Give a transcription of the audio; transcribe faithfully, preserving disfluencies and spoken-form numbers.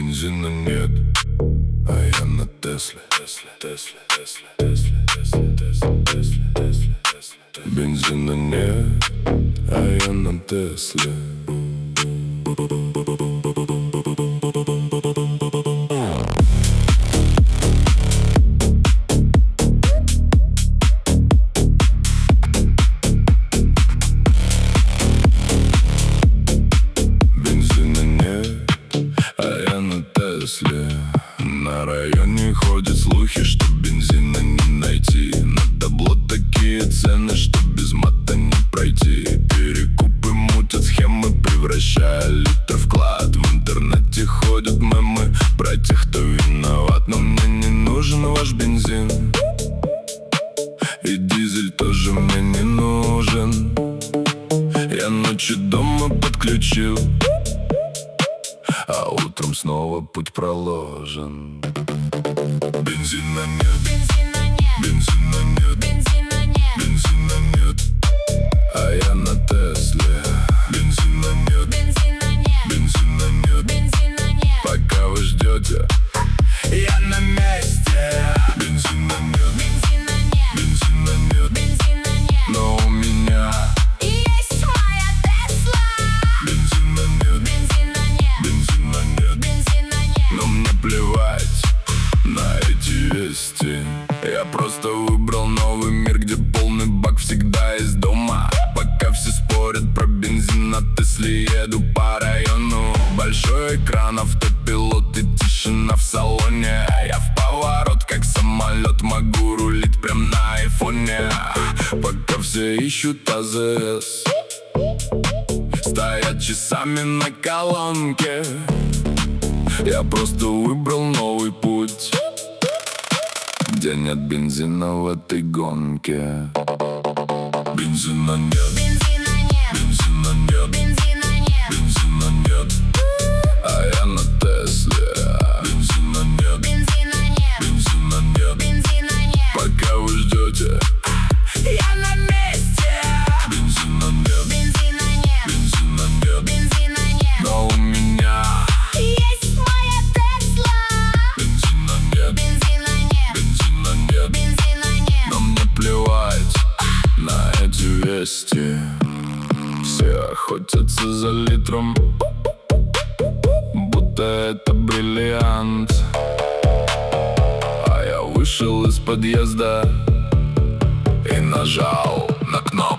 Бензина нет, а я на Тесле. Бензина нет, а я на Тесле. На районе ходят слухи, что бензина не найти. На табло такие цены, что без мата не пройти. Перекупы мутят схемы, превращая литр в клад. В интернете ходят мемы про тех, кто виноват. Но мне не нужен ваш бензин, и дизель тоже мне не нужен. Я ночью дома подключил, а утром снова путь проложен. Бензина нет, бензина нет, бензина нет, бензина нет, бензина нет, а я на Тесле. Бензина нет, бензина нет, бензина нет, бензина нет. пока вы ждете, я на месте. Бензина нет, Бензина нет, бензина нет, бензина нет. но у меня есть моя Тесла. бензина нет, Бензина нет, бензина нет, бензина нет. но мне плевать на эти вести. Я просто выбрал новый мир, где полный бак всегда из дома. Пока все спорят про бензин, на Тесле еду по району. Большой экран, автопилот и тишина в салоне. Я в поворот, как самолет, могу рулить прям на айфоне. Пока все ищут АЗС, стоят часами на колонке. Я просто выбрал новый путь, где нет бензина в этой гонке. Бензина нет, Бензина нет, бензина нет, бензина нет, бензина нет, а я на Тесле. Бензина нет, бензина нет, бензина нет, бензина нет. пока вы ждете, Я на месте. бензина нет, Бензина нет, бензина нет, бензина нет. но у меня Есть моя Тесла. бензина нет, Бензина нет, бензина нет, бензина нет. но мне плевать на эти вести. Все охотятся за литром, будто это бриллиант. А я вышел из подъезда и нажал на кнопку.